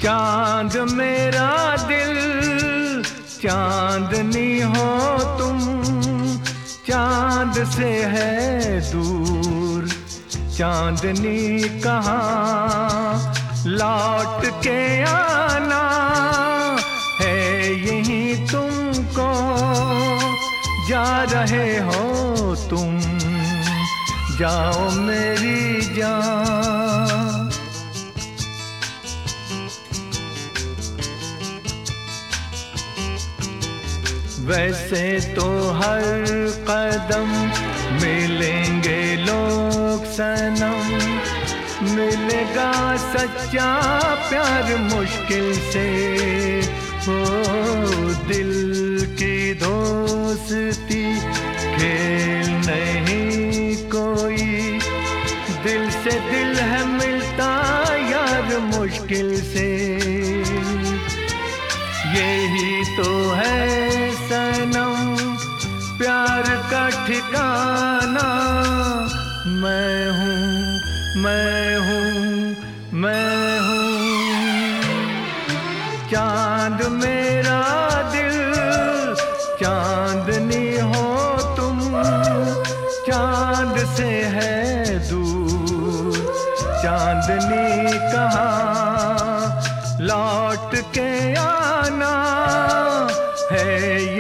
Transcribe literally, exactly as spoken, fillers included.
चांद मेरा दिल चांदनी हो तुम, चांद से है दूर चांदनी कहाँ, लौट के आना है यहीं तुमको, जा रहे हो तुम जाओ मेरी जान। वैसे तो हर कदम मिलेंगे लोग सनम, मिलेगा सच्चा प्यार मुश्किल से, हो दिल की दोस्ती खेल नहीं कोई, दिल से दिल है मिलता यार मुश्किल से, यही तो है सनम प्यार का ठिकाना। मैं हूँ मैं हूँ मैं हूँ चांद मेरा दिल चांदनी हो तुम, चांद से है दूर चांदनी कहाँ, लौट के आना है